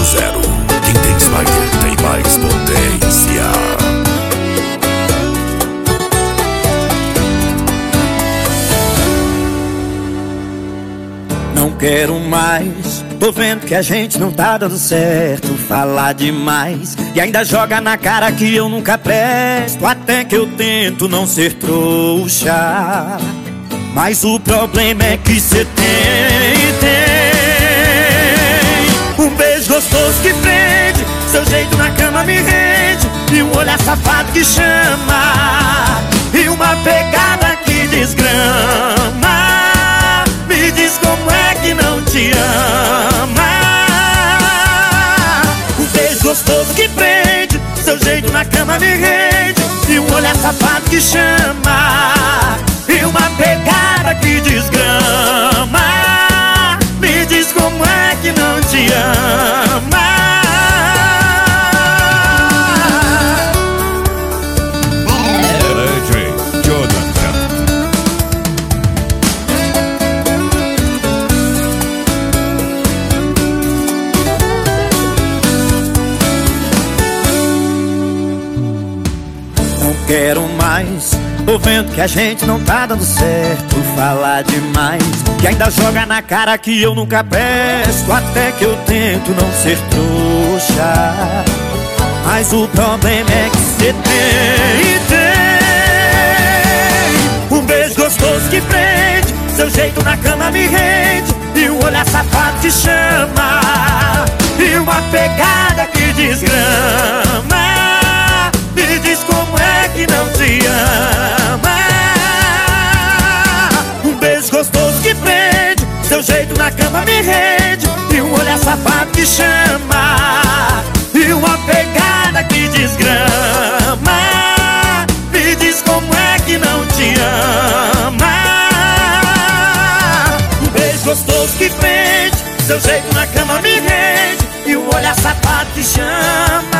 5.0. Quem tem Spider tem mais potência. Não quero mais, tô vendo que a gente não tá dando certo. Falar demais e ainda joga na cara que eu nunca presto. Até que eu tento não ser trouxa, mas o problema é que cê tem um beijo gostoso que prende, seu jeito na cama me rende, e um olhar safado que chama, e uma pegada que desgrama. Me diz como é que não te ama. Um beijo gostoso que prende, seu jeito na cama me rende, e um olhar safado que chama, e uma pegada que desgrama. Me diz como é que não te ama. DJ Jonathan. Não quero mais, tô vendo que a gente não tá dando certo. Falar demais que ainda joga na cara que eu nunca presto. Até que eu tento não ser trouxa, mas o problema é que cê tem um beijo gostoso que prende, seu jeito na cama me rende, e um olhar safado que chama, e uma pegada que desgrama. Me diz como é que não te ama. Um beijo gostoso que prende, seu jeito na cama me rende, e um olhar safado que chama, e uma pegada que desgrama. Me diz como é que não te ama. Um beijo gostoso que prende, seu jeito na cama me rende, e um olhar safado que chama,